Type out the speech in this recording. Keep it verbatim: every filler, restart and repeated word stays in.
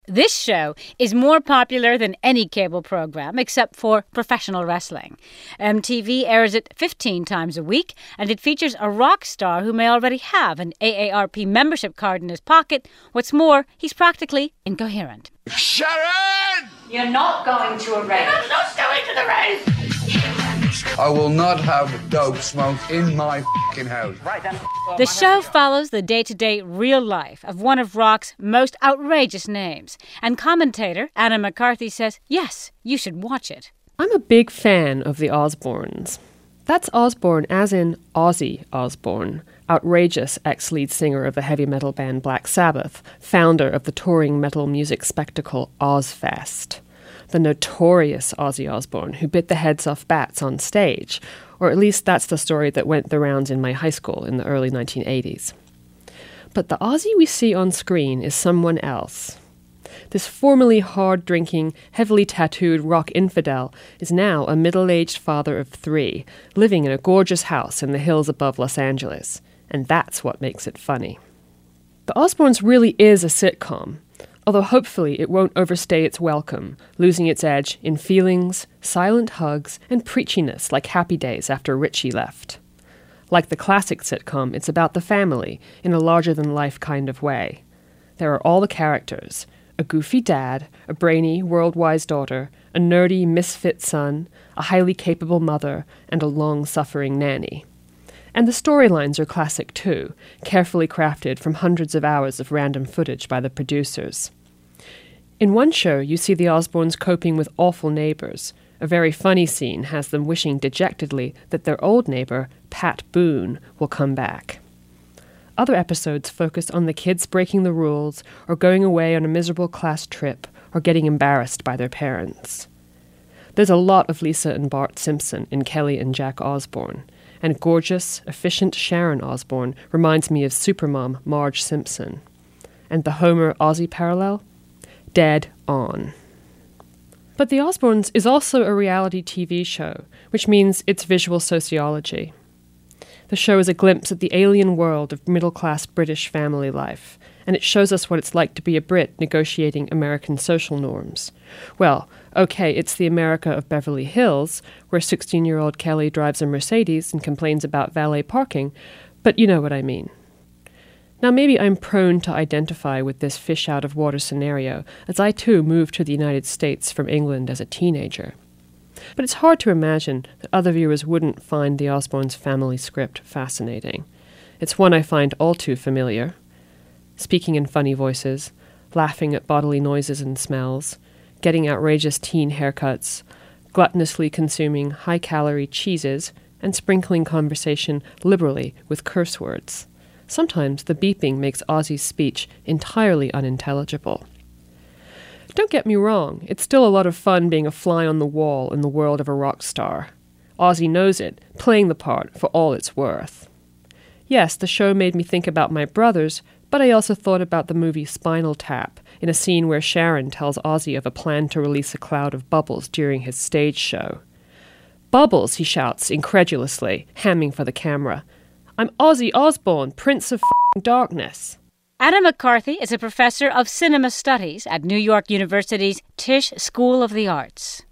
This show is more popular than any cable program except for professional wrestling. M T V airs it fifteen times a week, and it features a rock star who may already have an A A R P membership card in his pocket. What's more, he's practically incoherent. Sharon! You're not going to a rave. I'm not going to the rave! I will not have dope smoked in my f***ing house. Right then. The show follows the day-to-day real life of one of rock's most outrageous names. And commentator Anna McCarthy says, yes, you should watch it. I'm a big fan of the Osbournes. That's Osbourne as in Ozzy Osbourne, outrageous ex-lead singer of the heavy metal band Black Sabbath, founder of the touring metal music spectacle Ozzfest. The notorious Ozzy Osbourne who bit the heads off bats on stage, or at least that's the story that went the rounds in my high school in the early nineteen eighties. But the Ozzy we see on screen is someone else. This formerly hard-drinking, heavily tattooed rock infidel is now a middle-aged father of three, living in a gorgeous house in the hills above Los Angeles. And that's what makes it funny. The Osbournes really is a sitcom, although hopefully it won't overstay its welcome, losing its edge in feelings, silent hugs, and preachiness like Happy Days after Richie left. Like the classic sitcom, it's about the family in a larger-than-life kind of way. There are all the characters: a goofy dad, a brainy, world-wise daughter, a nerdy, misfit son, a highly capable mother, and a long-suffering nanny. And the storylines are classic too, carefully crafted from hundreds of hours of random footage by the producers. In one show, you see the Osbournes coping with awful neighbors. A very funny scene has them wishing dejectedly that their old neighbor, Pat Boone, will come back. Other episodes focus on the kids breaking the rules, or going away on a miserable class trip, or getting embarrassed by their parents. There's a lot of Lisa and Bart Simpson in Kelly and Jack Osbourne, and gorgeous, efficient Sharon Osbourne reminds me of supermom Marge Simpson. And the Homer-Ozzy parallel? Dead on. But The Osbournes is also a reality T V show, which means it's visual sociology. The show is a glimpse at the alien world of middle-class British family life, and it shows us what it's like to be a Brit negotiating American social norms. Well, okay, it's the America of Beverly Hills, where sixteen-year-old Kelly drives a Mercedes and complains about valet parking, but you know what I mean. Now maybe I'm prone to identify with this fish-out-of-water scenario, as I too moved to the United States from England as a teenager. But it's hard to imagine that other viewers wouldn't find the Osbournes family script fascinating. It's one I find all too familiar. Speaking in funny voices, laughing at bodily noises and smells, getting outrageous teen haircuts, gluttonously consuming high-calorie cheeses, and sprinkling conversation liberally with curse words. Sometimes the beeping makes Ozzy's speech entirely unintelligible. Don't get me wrong, it's still a lot of fun being a fly on the wall in the world of a rock star. Ozzy knows it, playing the part for all it's worth. Yes, the show made me think about my brothers, but I also thought about the movie Spinal Tap, in a scene where Sharon tells Ozzy of a plan to release a cloud of bubbles during his stage show. "Bubbles," he shouts incredulously, hamming for the camera. "I'm Ozzy Osbourne, Prince of f***ing Darkness." Anna McCarthy is a professor of cinema studies at New York University's Tisch School of the Arts.